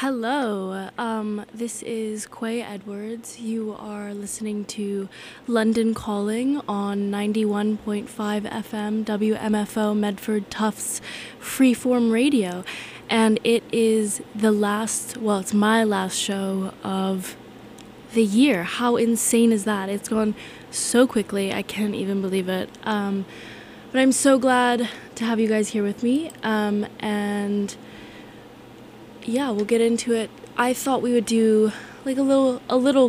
Hello, this is Quay Edwards. You are listening to London Calling on 91.5 FM WMFO Medford Tufts Freeform Radio. And it is it's my last show of the year. How insane is that? It's gone so quickly, I can't even believe it. But I'm so glad to have you guys here with me, and yeah, we'll get into it. I thought we would do like a little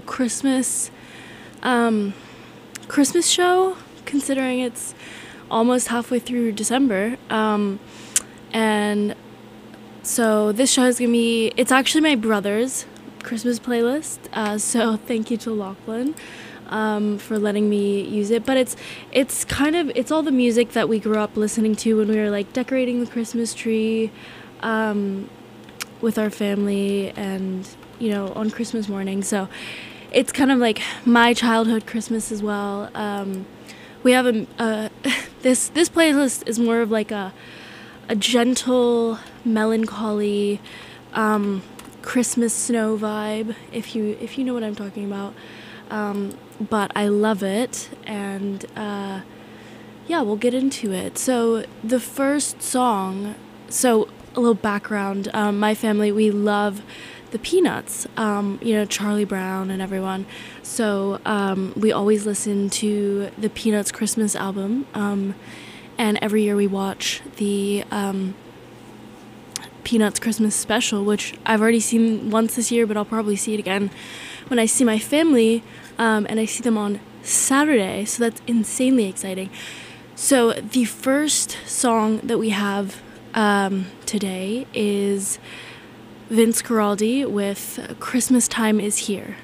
Christmas show, considering it's almost halfway through December. And so this show is gonna be, it's actually my brother's Christmas playlist. So thank you to Lachlan for letting me use it. But it's all the music that we grew up listening to when we were like decorating the Christmas tree with our family and, on Christmas morning. So it's kind of like my childhood Christmas as well. We have this playlist is more of like a gentle, melancholy Christmas snow vibe, if you know what I'm talking about. But I love it, and we'll get into it. So the first song, a little background. My family, we love the Peanuts, Charlie Brown and everyone. So we always listen to the Peanuts Christmas album, and every year we watch the Peanuts Christmas special, which I've already seen once this year, but I'll probably see it again when I see my family, and I see them on Saturday, so that's insanely exciting. So the first song that we have today is Vince Guaraldi with Christmas Time Is Here.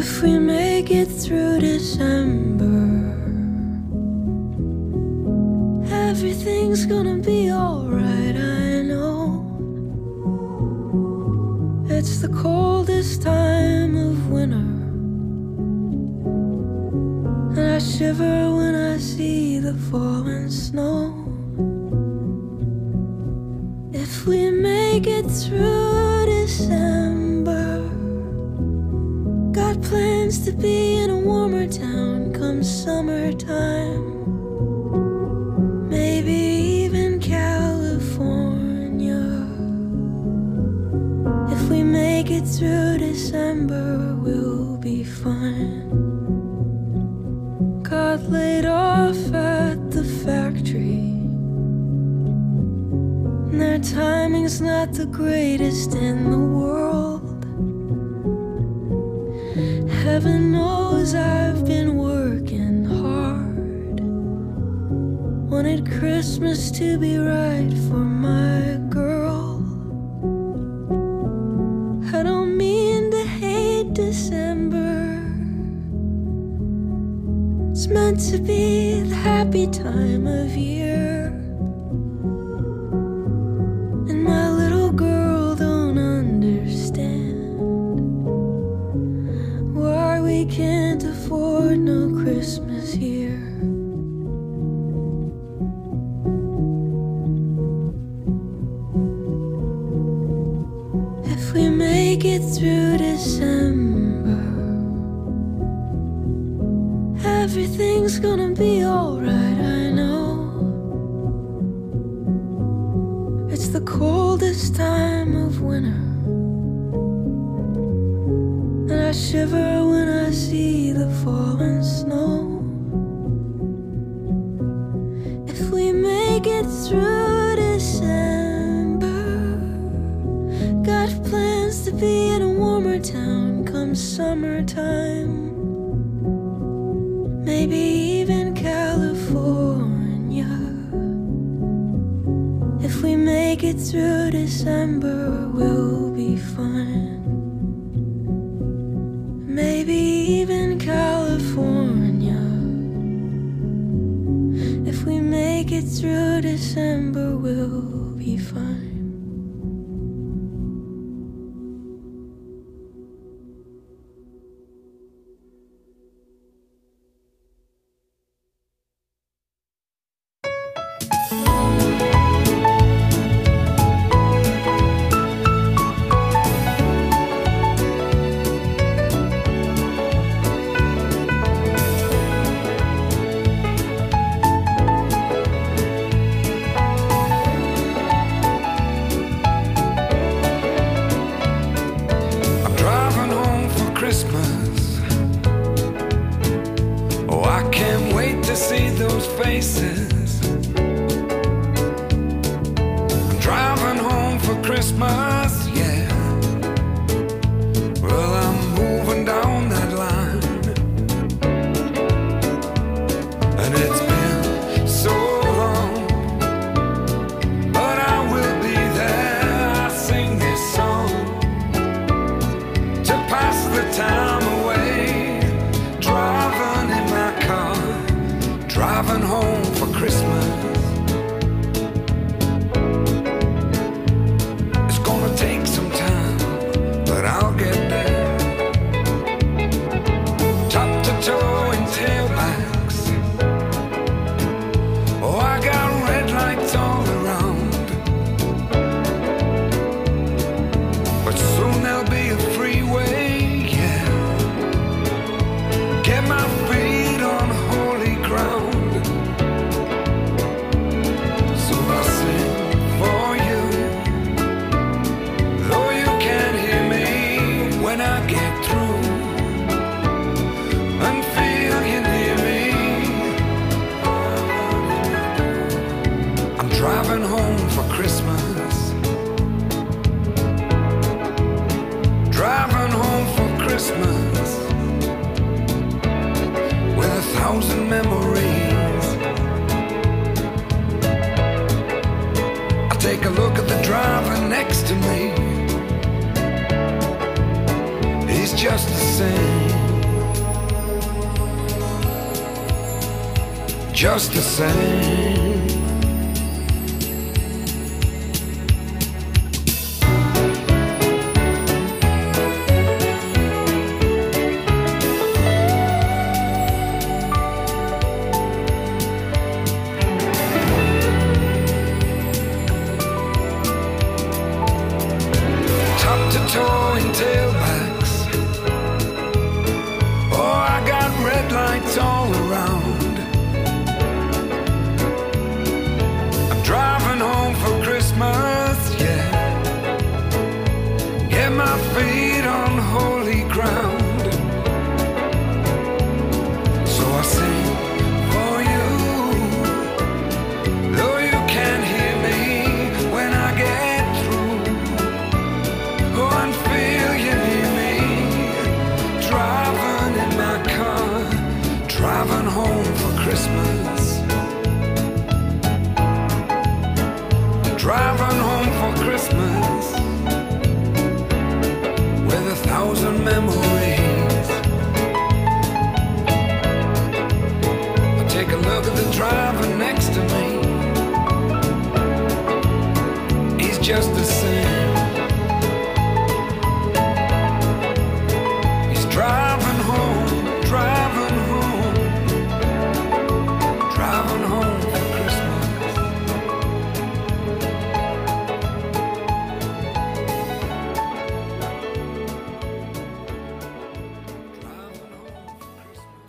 If we make it through December, everything's gonna be alright, I know. It's the coldest time of winter, and I shiver when I see the falling snow. If we make it through December, got plans to be in a warmer town come summertime. Maybe even California. If we make it through December, we'll be fine. Got laid off at the factory, and their timing's not the greatest in the world. Heaven knows I've been working hard. Wanted Christmas to be right for my girl. I don't mean to hate December. It's meant to be the happy time of year. And my little girl don't understand why we can't afford no Christmas here. If we make it through December, everything's gonna be alright, I know. It's the coldest time of winter, and I shiver when I see the falling snow. If we make it through December, got plans to be in a warmer town come summertime. Maybe even California. If we make it through December, we'll be fine. Maybe even California. If we make it through December, we'll be fine. See those faces. I'm driving home for Christmas, yeah. Well, I'm moving down that line, and it's been so long, but I will be there. I sing this song to pass the time away, driving in my car, driving home for Christmas. It's gonna take some time, but I'll get there. Top to toe in tailbacks. Oh, I got red lights all around, but soon there'll be a freeway, yeah. Get my feet on holy ground. Driving home for Christmas. Driving home for Christmas with 1,000 memories. I take a look at the driver next to me. He's just the same. just the same. Top to toe in tailbacks. Oh, I got red lights all around. I'm driving home for Christmas, yeah. Get my feet on holy ground. So I sing for you, though you can't hear me when I get through. Go and feel you near me, driving in my car, driving home for Christmas. Driving home for Christmas with 1,000 memories. I take a look at the driver next to me. He's just the same. He's driving home, driving home, driving home for Christmas. Driving home for Christmas.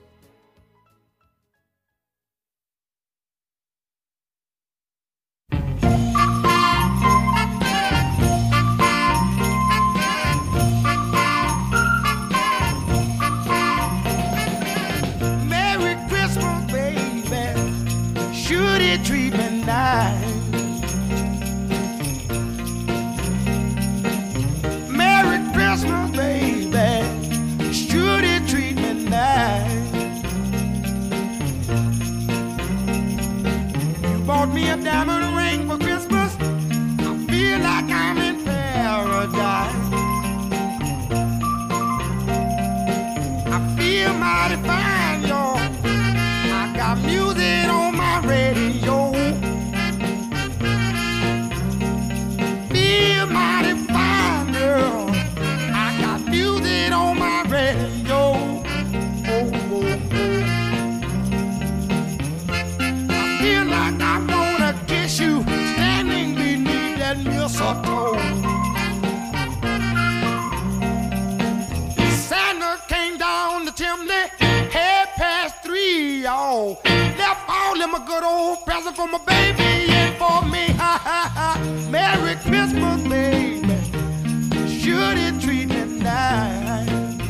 Merry Christmas, baby. Should it treat me nice? Merry Christmas, baby. Should it treat me nice? You bought me a diamond ring for Christmas. I feel like I'm in paradise. I feel mighty fine, y'all. I got music on my radio. Feel mighty fine, girl. I got music on my radio. Oh, oh, oh. I feel like I wanna kiss you standing beneath that mistletoe. Santa came down the chimney, 3:30, y'all. Left all them a good old present for my baby and for me. Ha ha ha. Merry Christmas, baby. Should it treat me nice?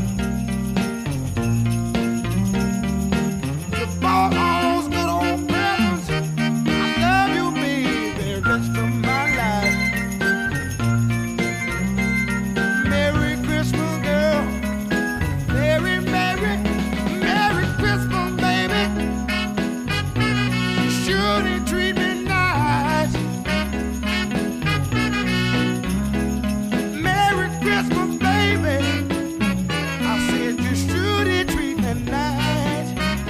You bought all those good old presents. I love you, baby, rest of my life. Merry Christmas, girl. Merry, Merry, Merry Christmas, baby. Should it treat me nice? Merry Christmas, baby. I said you should it treat me nice.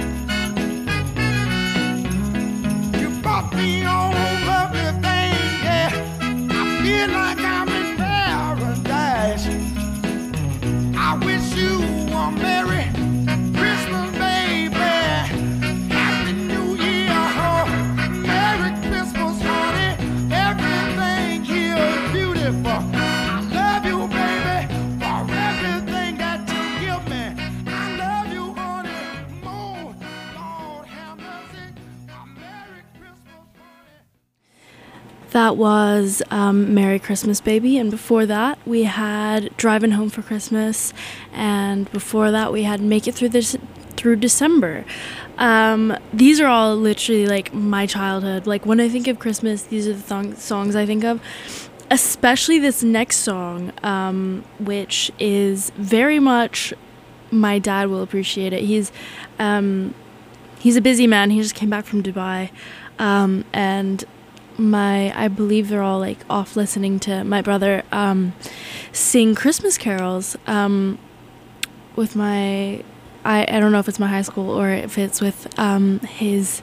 You bought me all lovely things, yeah. I feel like I'm in paradise. I wish you a Merry Christmas, baby. Happy New Year, oh. Merry Christmas, honey. Everything here is beautiful. I love you, baby, for everything that you give me. I love you, honey, more. Lord have mercy. A Merry Christmas, honey. That was Merry Christmas, Baby. And before that, we had Driving Home for Christmas. And before that, we had Make It Through December. These are all literally like my childhood. Like when I think of Christmas, these are the songs I think of. Especially this next song, which is very much, my dad will appreciate it. He's a busy man. He just came back from Dubai. And I believe they're all like off listening to my brother sing Christmas carols with my I don't know if it's my high school or if it's with his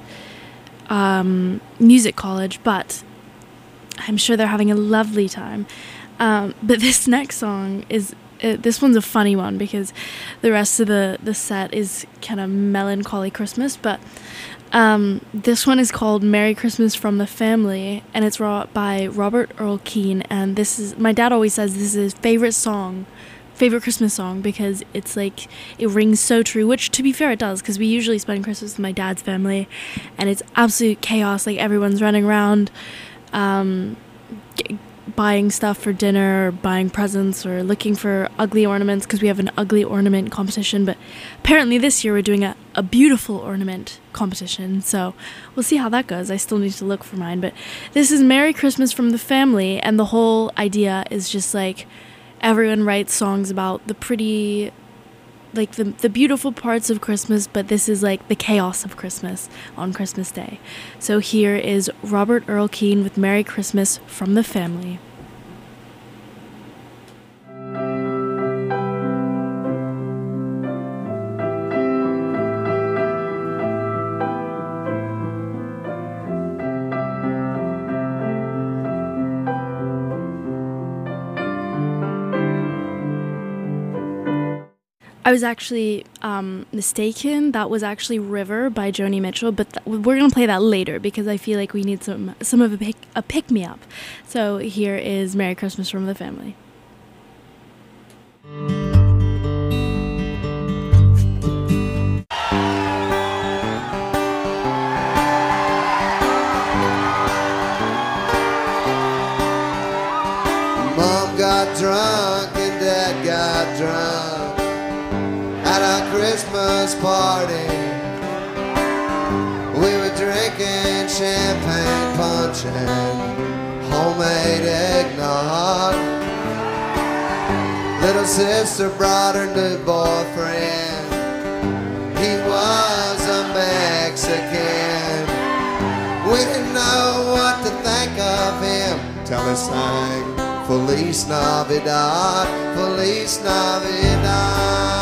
music college, but I'm sure they're having a lovely time. But this next song is, this one's a funny one because the rest of the set is kind of melancholy Christmas, but this one is called Merry Christmas from the Family, and it's wrought by Robert Earl Keen, and this is, my dad always says this is his favorite Christmas song because it's like, it rings so true, which to be fair it does, because we usually spend Christmas with my dad's family and it's absolute chaos, like everyone's running around buying stuff for dinner or buying presents or looking for ugly ornaments because we have an ugly ornament competition, but apparently this year we're doing a beautiful ornament competition, so we'll see how that goes. I still need to look for mine, but this is Merry Christmas from the Family, and the whole idea is just like everyone writes songs about the pretty, like the beautiful parts of Christmas, but this is like the chaos of Christmas on Christmas Day. So here is Robert Earl Keen with Merry Christmas from the Family. I was actually mistaken. That was actually River by Joni Mitchell, but we're going to play that later because I feel like we need some of a pick-me-up. So here is Merry Christmas from the Family. Mom got drunk and Dad got drunk at our Christmas party. We were drinking champagne punch and homemade eggnog. Little sister brought her new boyfriend. He was a Mexican. We didn't know what to think of him till he sang Feliz Navidad, Feliz Navidad.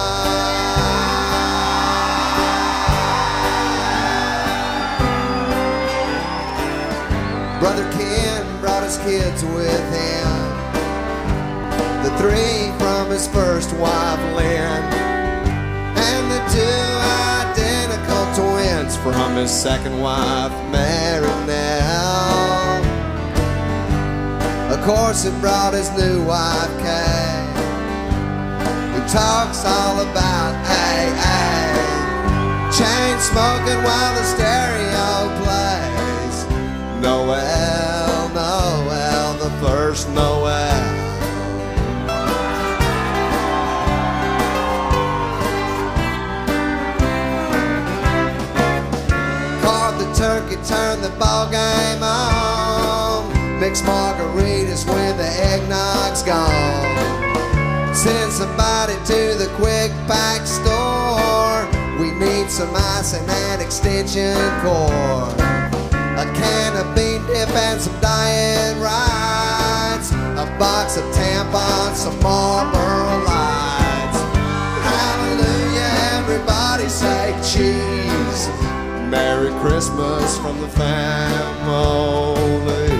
Brother Ken brought his kids with him, the 3 from his first wife Lynn, and the 2 identical twins from his second wife Marinelle. Of course he brought his new wife Kay, who talks all about AA, chain smoking while the stereo plays Noel, Noel, the first Noel. Carved the turkey, turned the ball game on, mix margaritas when the eggnog's gone. Send somebody to the quick pack store. We need some icing and extension cord, a can of bean dip and some diet rides, a box of tampons, some Marlboro Lights. Hallelujah, everybody say cheese. Merry Christmas from the family.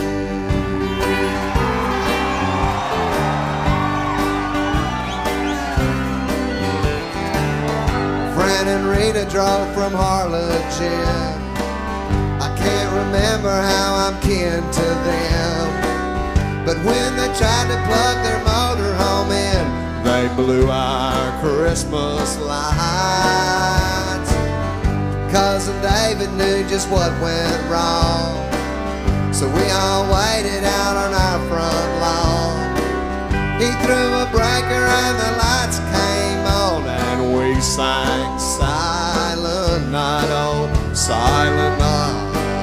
Fran and Rita drove from Harlingen. I can't remember how I'm kin to them, but when they tried to plug their motorhome in, they blew our Christmas lights. Cousin David knew just what went wrong, so we all waited out on our front lawn. He threw a breaker and the lights came on, and we sang Silent Night, oh Silent Night,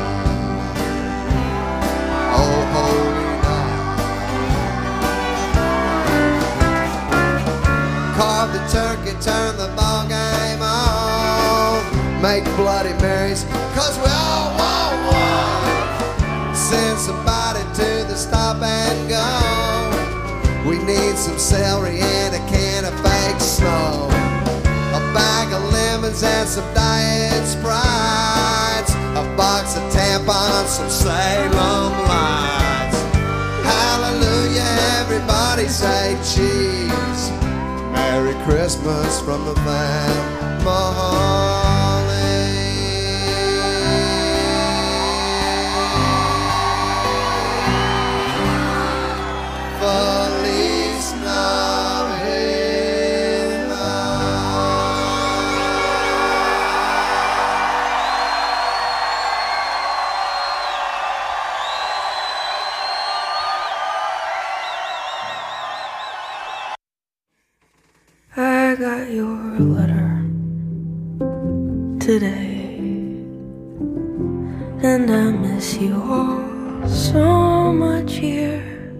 oh holy night. Carve the turkey, turn the ball game on, make Bloody Marys, 'cause we all want one. Send somebody to the stop and go. We need some celery and a can of fake snow, a cans and some Diet Sprites, a box of tampons, some Salem Lights. Hallelujah, everybody say cheese. Merry Christmas from the family. Feliz Navidad. I got your letter today, and I miss you all so much here.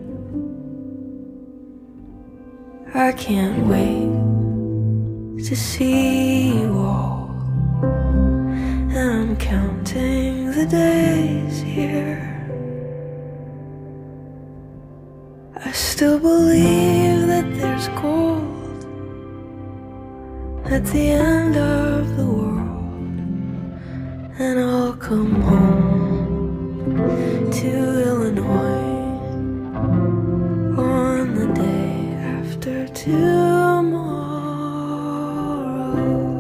I can't wait to see you all, and I'm counting the days here. I still believe that there's gold at the end of the world, and I'll come home to Illinois on the day after tomorrow.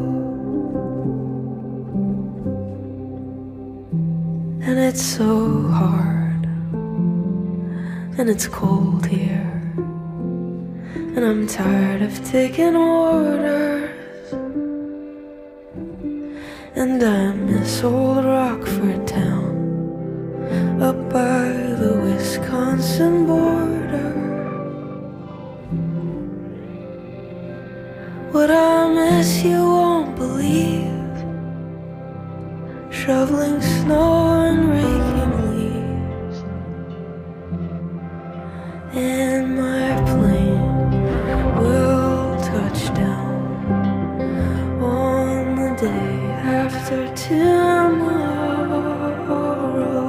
And it's so hard, and it's cold here, and I'm tired of taking orders. And I miss old Rockford town up by the Wisconsin border. What I miss you won't believe, shoveling snow and raking leaves. And my plane will touch down on the day after tomorrow.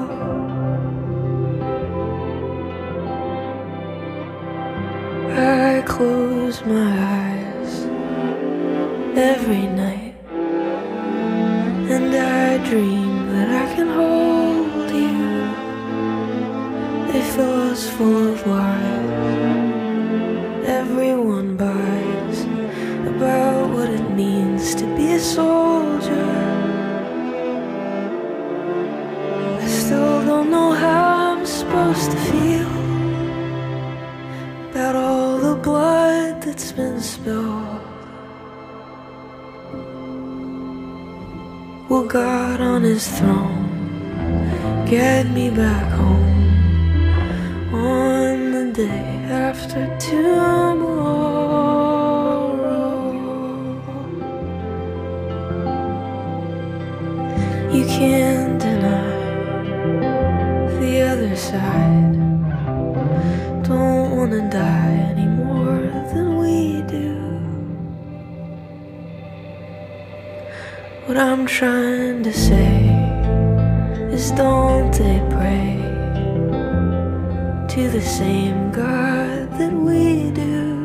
I close my eyes every night, and I dream that I can hold you. They fill us full of lies everyone buys about what it means to be a soldier. I still don't know how I'm supposed to feel about all the blood that's been spilled. Will God on his throne get me back home on the day after tomorrow? You can't deny the other side don't wanna die any more than we do. What I'm trying to say is, don't they pray to the same God that we do?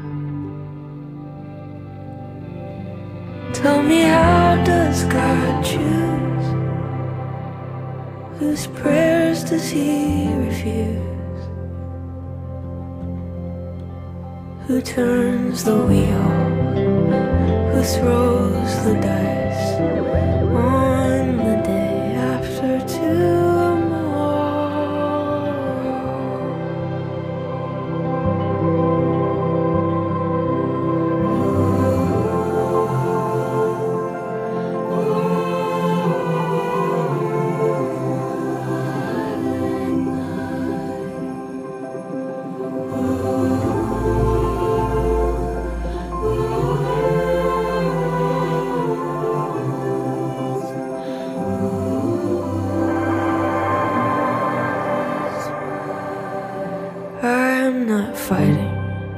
Tell me, how does God choose? Whose prayers does he refuse? Who turns the wheel? Who throws the dice on the day after tomorrow? I'm not fighting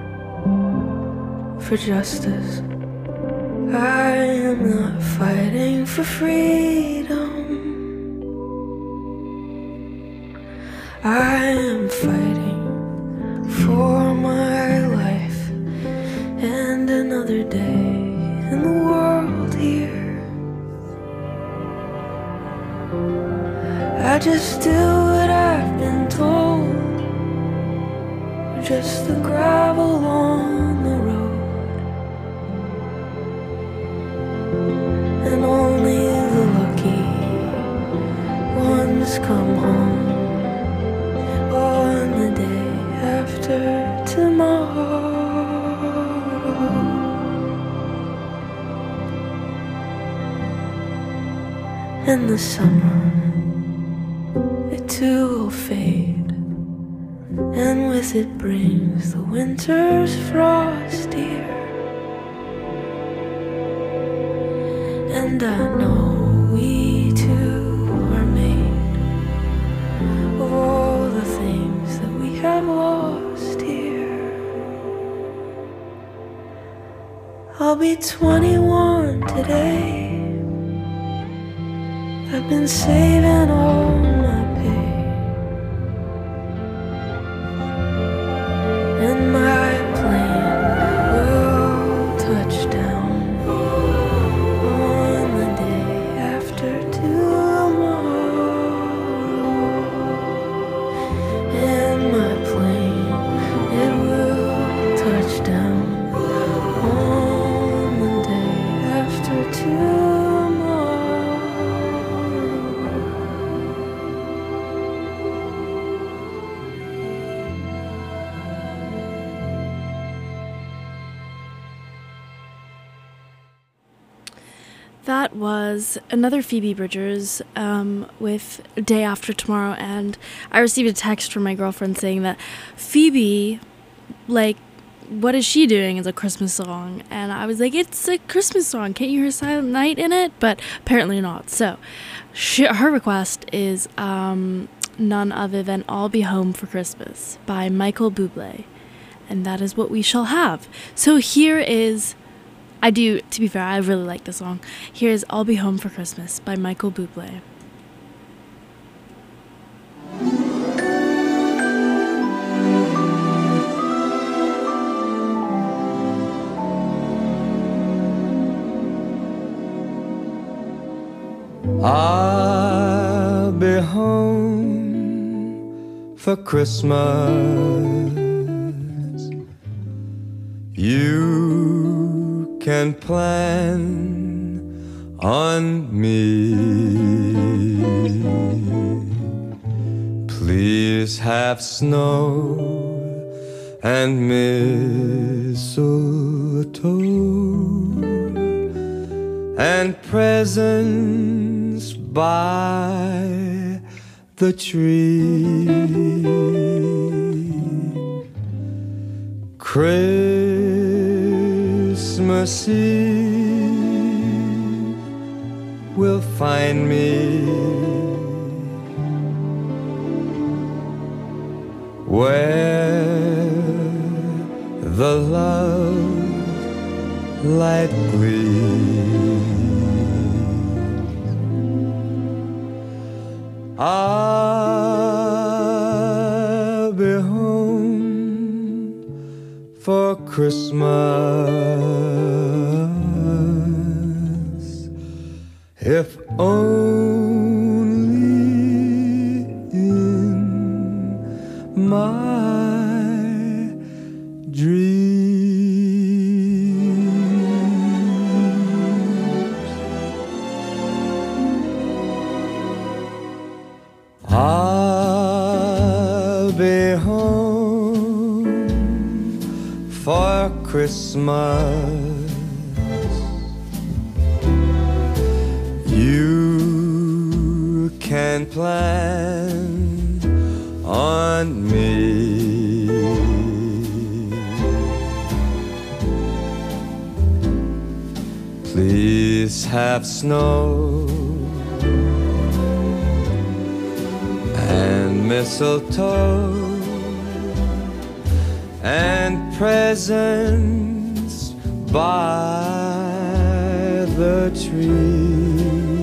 for justice. I am not fighting for freedom. I am fighting for my life and another day in the world here. just do what I've been told, or just the gravel on the road, and only the lucky ones come home on the day after tomorrow. And the summer, it too will fade, and with it brings the winter's frost here. And I know we two are made of all the things that we have lost here. I'll be 21 today. I've been saving all my pay, and my plane will touch down on the day after tomorrow. And my plane, it will touch down on the day after tomorrow. That was another Phoebe Bridgers with Day After Tomorrow, and I received a text from my girlfriend saying that Phoebe, like, what is she doing as a Christmas song? And I was like, it's a Christmas song, can't you hear Silent Night in it? But apparently not. So her request is none other than I'll Be Home for Christmas by Michael Bublé, and that is what we shall have. So here is, to be fair, I really like the song. Here's I'll Be Home for Christmas by Michael Bublé. I'll be home for Christmas. You can plan on me. Please have snow and mistletoe and presents by the tree. Christmas Eve will find me where the love light gleams. I'll be home for Christmas, if only in my dreams. I'll be home for Christmas. You can plan on me. Please have snow and mistletoe and presents by the tree.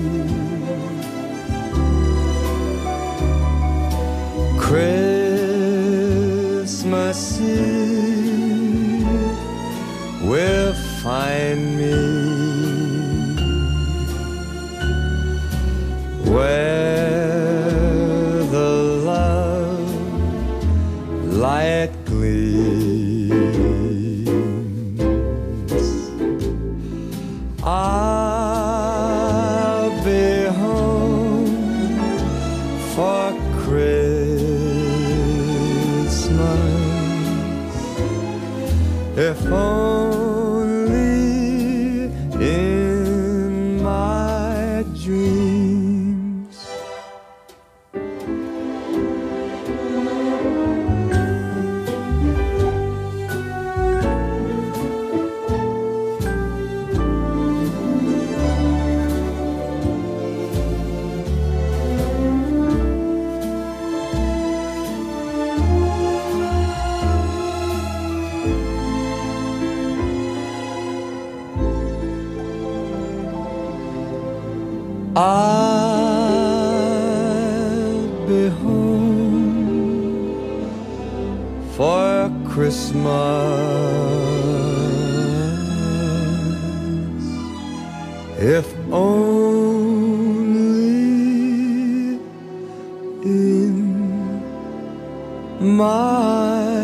Christmas Eve will find me where cleans. I'll be home for Christmas, if only in my dreams. I'll be home for Christmas, if only in my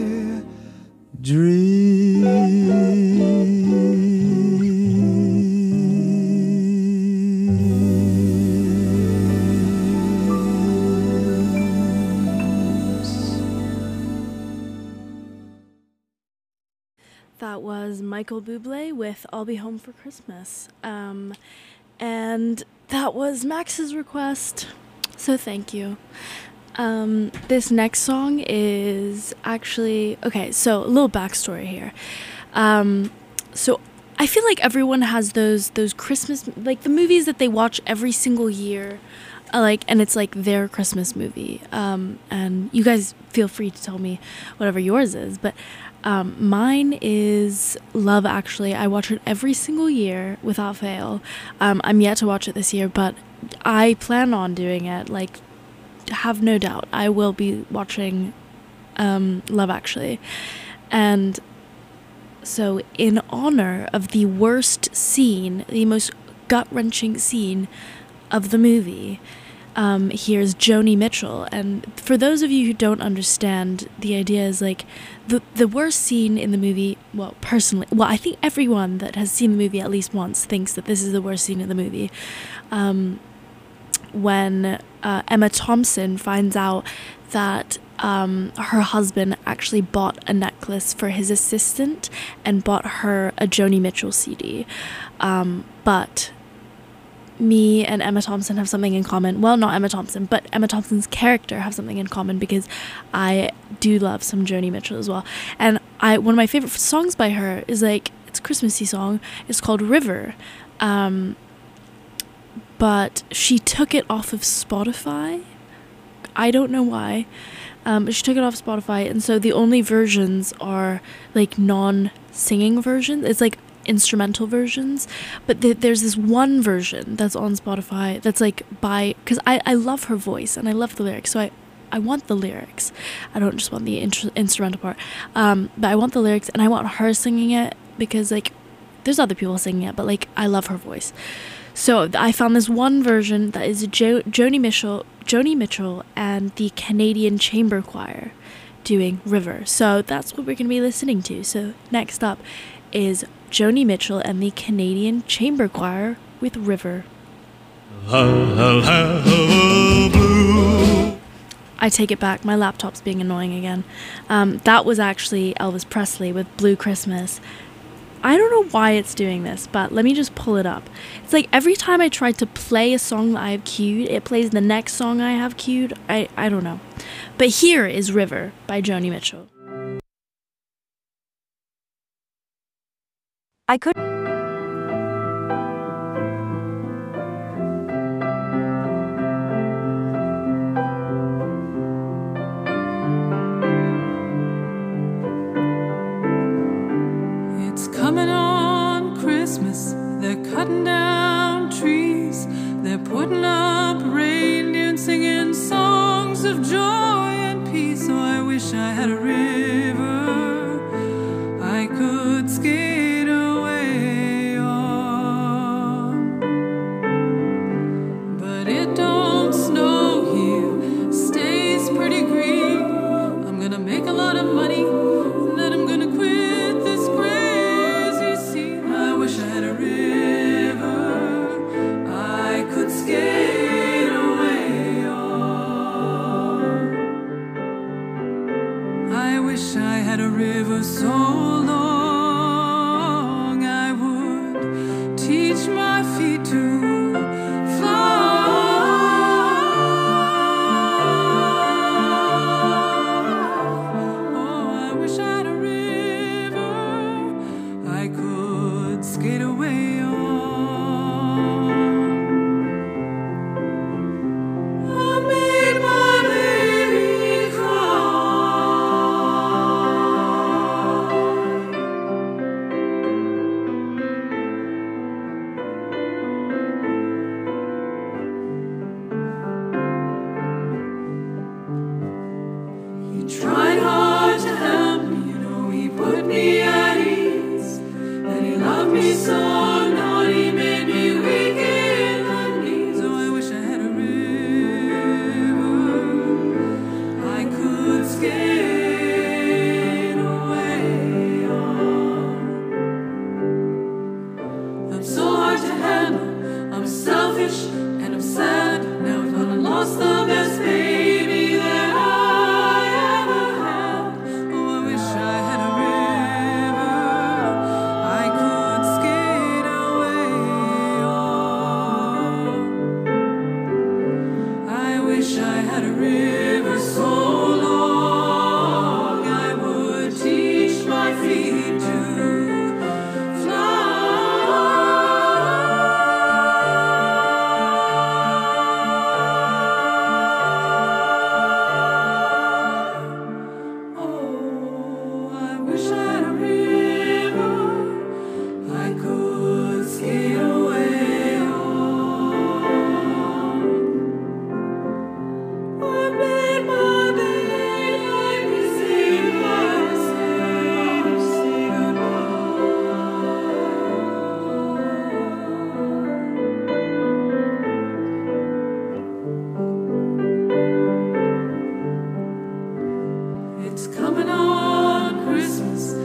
That was Michael Bublé with I'll Be Home for Christmas. And that was Max's request, so thank you. This next song is actually, okay, so a little backstory here. So I feel like everyone has those Christmas, like the movies that they watch every single year, and it's like their Christmas movie. And you guys feel free to tell me whatever yours is, but mine is Love Actually. I watch it every single year without fail. I'm yet to watch it this year, but I plan on doing it. Like, have no doubt, I will be watching Love Actually. And so in honor of the worst scene, the most gut-wrenching scene of the movie, here's Joni Mitchell. And for those of you who don't understand, the idea is like the worst scene in the movie, well, personally, I think everyone that has seen the movie at least once thinks that this is the worst scene in the movie. When Emma Thompson finds out that her husband actually bought a necklace for his assistant and bought her a Joni Mitchell CD. But me and Emma Thompson have something in common. Well, not Emma Thompson, but Emma Thompson's character have something in common because I do love some Joni Mitchell as well. And one of my favorite songs by her is like, it's a Christmassy song. It's called River. But she took it off of Spotify. I don't know why. But she took it off Spotify, and so the only versions are like non-singing versions. It's like instrumental versions, but there's this one version that's on Spotify that's like because I love her voice and I love the lyrics, so I want the lyrics. I don't just want the instrumental part, but I want the lyrics and I want her singing it because like there's other people singing it, but like I love her voice. So I found this one version that is Joni Mitchell and the Canadian Chamber Choir doing River. So that's what we're going to be listening to. So next up is Joni Mitchell and the Canadian Chamber Choir with River. I take it back, my laptop's being annoying again. That was actually Elvis Presley with Blue Christmas. I don't know why it's doing this, but let me just pull it up. It's like every time I try to play a song that I have queued, it plays the next song I have queued. I don't know. But here is River by Joni Mitchell. I could. It's coming on Christmas. They're cutting down trees. They're putting up reindeer and singing songs of joy and peace. So I wish I had a river I could skate away on. But it don't snow here, stays pretty green. I'm gonna make a lot of money had a river so long, I would teach my feet to fly. Oh, I wish I had a river I could skate away on. I made my baby He tried hard to help me, you know, he put me at ease. And he loved me so, now he made me weak in the knees. Oh, I wish I had a river I could skate away on. I'm so hard to handle, I'm selfish and I'm sad. Now I've gone and lost the best baby that I ever had. Oh, I wish I had a river I could skate away on. I wish I had a river so long I would teach my feet to Oh, I wish I had a river I could skate away on. I made my baby say goodbye, say goodbye. It's coming on Christmas,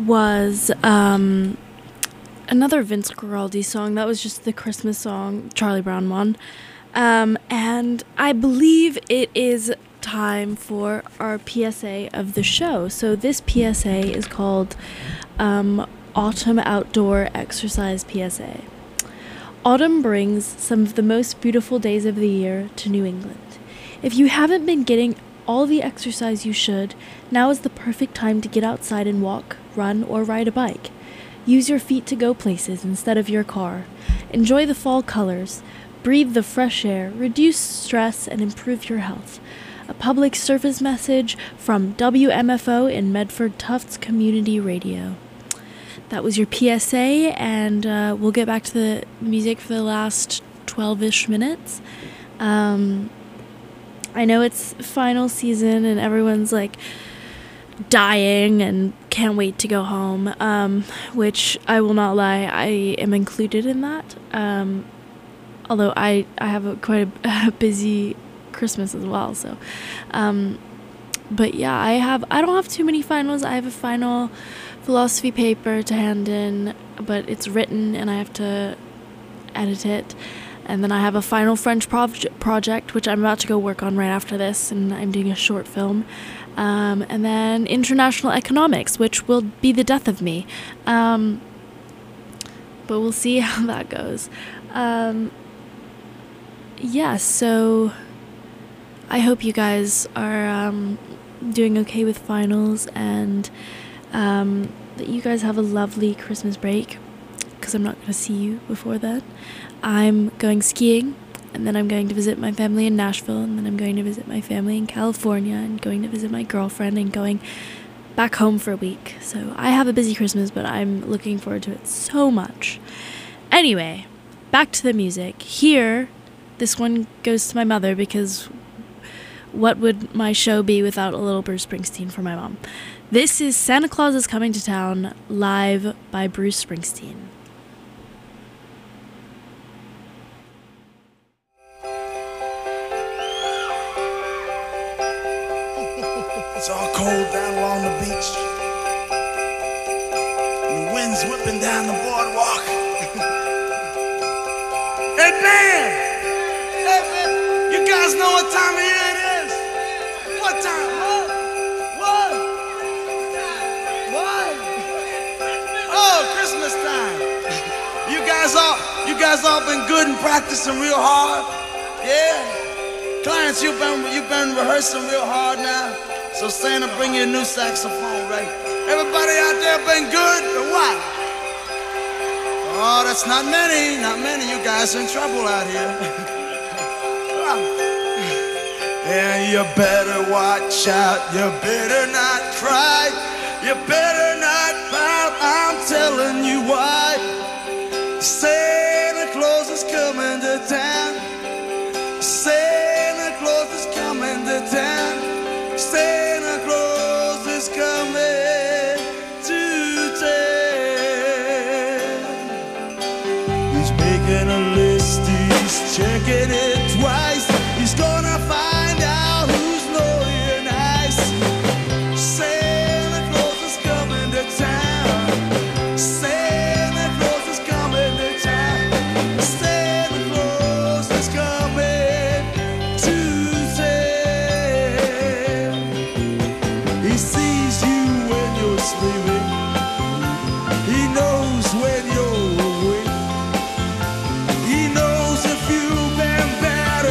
was another Vince Guaraldi song. That was just the Christmas song, Charlie Brown one. And I believe it is time for our PSA of the show. So this PSA is called Autumn Outdoor Exercise PSA. Autumn brings some of the most beautiful days of the year to New England. If you haven't been getting all the exercise you should, now is the perfect time to get outside and walk, run, or ride a bike. Use your feet to go places instead of your car. Enjoy the fall colors. Breathe the fresh air, reduce stress, and improve your health. A public service message from WMFO in Medford Tufts Community Radio. That was your PSA, and we'll get back to the music for the last 12-ish minutes. I know it's final season and everyone's like dying and can't wait to go home, which I will not lie, I am included in that. Although I have quite a busy Christmas as well, so but yeah, I don't have too many finals. I have a final philosophy paper to hand in, but it's written and I have to edit it. And then I have a final French project, which I'm about to go work on right after this, and I'm doing a short film. And then international economics, which will be the death of me. But we'll see how that goes. Yeah, so I hope you guys are doing okay with finals, and that you guys have a lovely Christmas break, because I'm not going to see you before then. I'm going skiing, and then I'm going to visit my family in Nashville, and then I'm going to visit my family in California, and going to visit my girlfriend, and going back home for a week. So I have a busy Christmas, but I'm looking forward to it so much. Anyway, back to the music. Here, this one goes to my mother, because what would my show be without a little Bruce Springsteen for my mom? This is Santa Claus is Coming to Town, live by Bruce Springsteen. It's all cold down along the beach, and the wind's whipping down the boardwalk. Hey, man! Hey, man! You guys know what time of year it is? What time? What? Oh, Christmas time. You guys all been good and practicing real hard? Yeah? Clarence, you've been rehearsing real hard now. So Santa, bring you a new saxophone, right? Everybody out there been good or what? Oh, that's not many. You guys are in trouble out here. Yeah, you better watch out. You better not cry. You better not pout. I'm telling you why. Santa Claus is coming to town. Santa Claus is coming to town. Santa Claus is coming to town. He's making a list, he's checking it twice. He's gonna find out who's naughty and nice. Santa Claus is coming to town. Santa Claus is coming to town. Santa Claus is coming to town. He sees you when you're sleeping. He knows when you're awake. He knows if you've been bad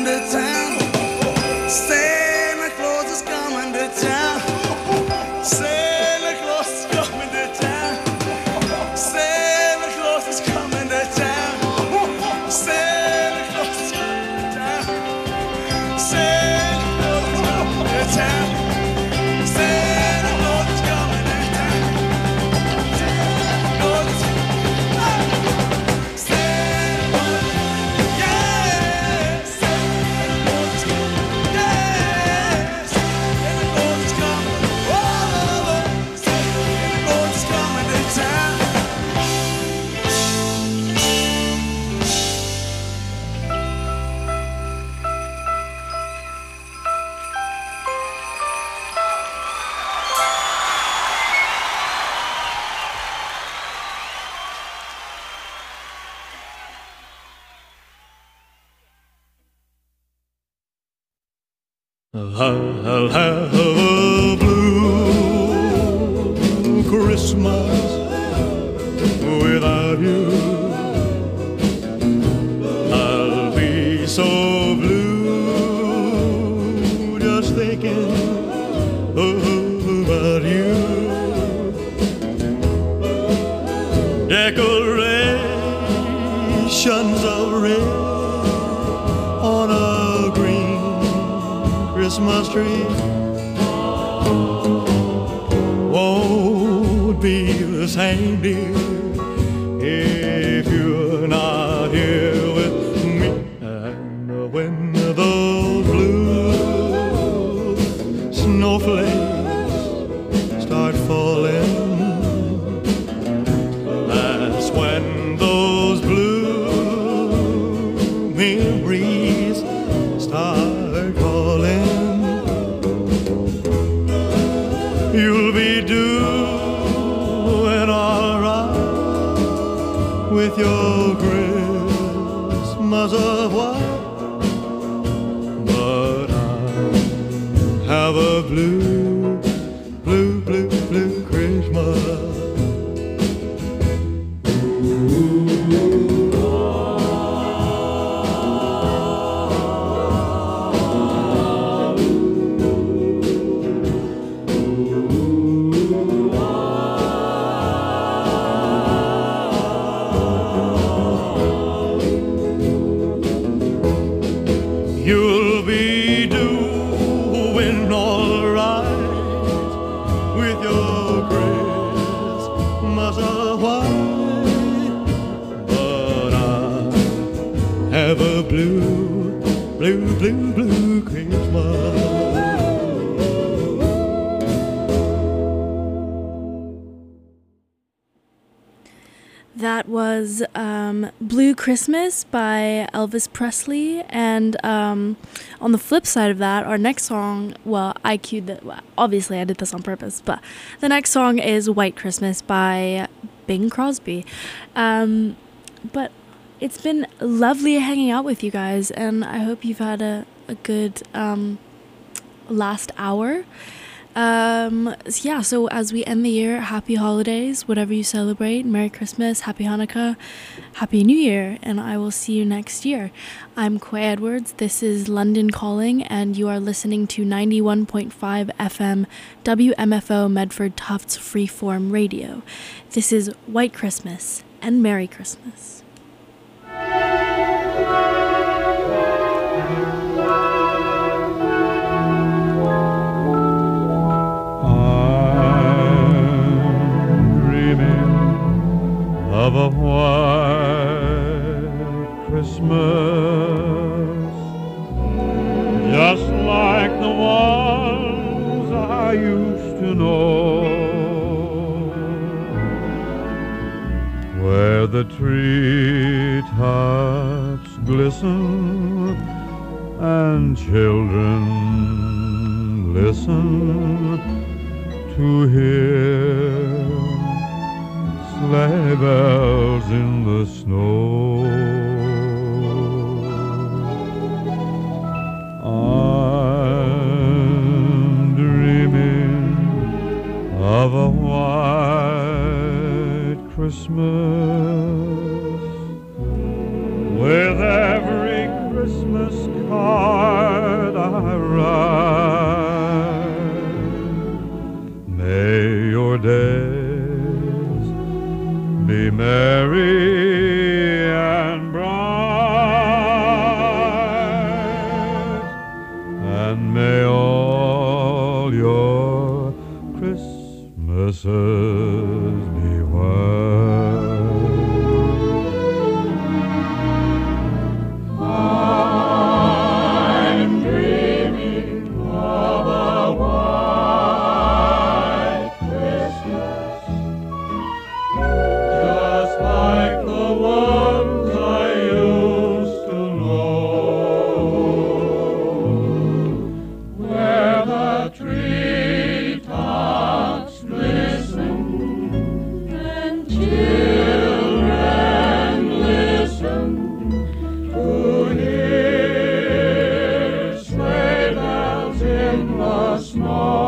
to town. Santa Claus is coming to town. Santa Claus is coming to town. Santa Claus is coming to town. Santa Claus is coming to town. Santa Claus is coming to town. Santa Claus is coming to town. Santa Claus is I'll have a blue Christmas without you. I'll be so blue just thinking about you. Decorations of red on a green Christmas tree won't be the same, dear, if you're not here with me. And when those blue snowflakes start falling, that's when those blue memories start calling. You'll be doing all right with your Christmas of white, but I have a blue, blue, blue, blue Christmas. You'll be doing all right with your Christmas of white, but I have a blue, blue, blue, blue Christmas. That was Blue Christmas by Elvis Presley, and on the flip side of that, our next song, well, I cued that, well, obviously I did this on purpose, but the next song is White Christmas by Bing Crosby. But it's been lovely hanging out with you guys, and I hope you've had a good last hour. Yeah, so as we end the year, happy holidays, whatever you celebrate, Merry Christmas, Happy Hanukkah, Happy New Year, and I will see you next year. I'm Quay Edwards, this is London Calling, and you are listening to 91.5 FM WMFO Medford Tufts Freeform Radio. This is White Christmas, and Merry Christmas. Of a white Christmas, just like the ones I used to know, where the treetops glisten and children listen to hear sleigh bells in the snow. I'm dreaming of a white Christmas, with every Christmas card may all your Christmases be well. I'm dreaming of a white Christmas, just like the ones I used to know, where the treetops glisten and children listen to hear sleigh bells in the snow.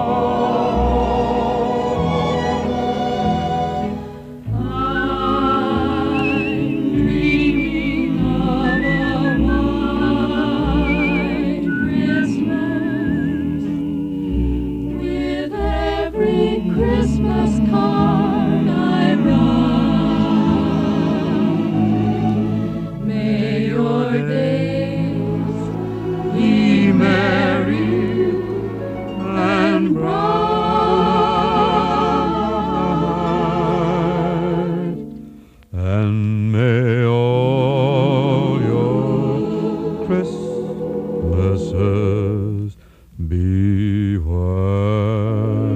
Christmas card I write. May your days be merry and bright, and may all your Christmases be white.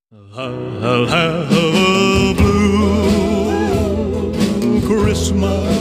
I'll have a blue Christmas